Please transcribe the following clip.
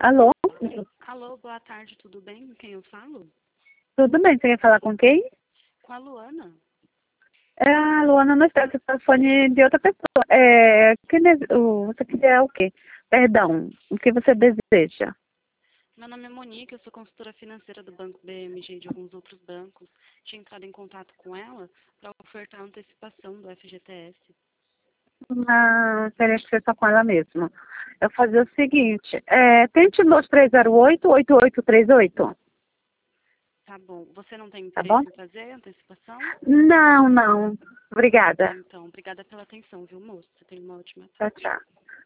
Alô? Alô, boa tarde, tudo bem? Com quem eu falo? Tudo bem? Você quer falar com quem? Com a Luana. A Luana não está, esse telefone de outra pessoa. Você quer o quê? Perdão, o que você deseja? Meu nome é Monique, eu sou consultora financeira do Banco BMG e de alguns outros bancos. Tinha entrado em contato com ela para ofertar a antecipação do FGTS. Teria que ser só com ela mesmo. Eu vou fazer o seguinte, tente 2308-8838, Tá bom. Você não tem tá bom? interesse em fazer a antecipação? Não, não. Tá bom, Obrigada. então. Obrigada pela atenção, viu, moço? Você tem uma ótima Tchau, tarde. tchau.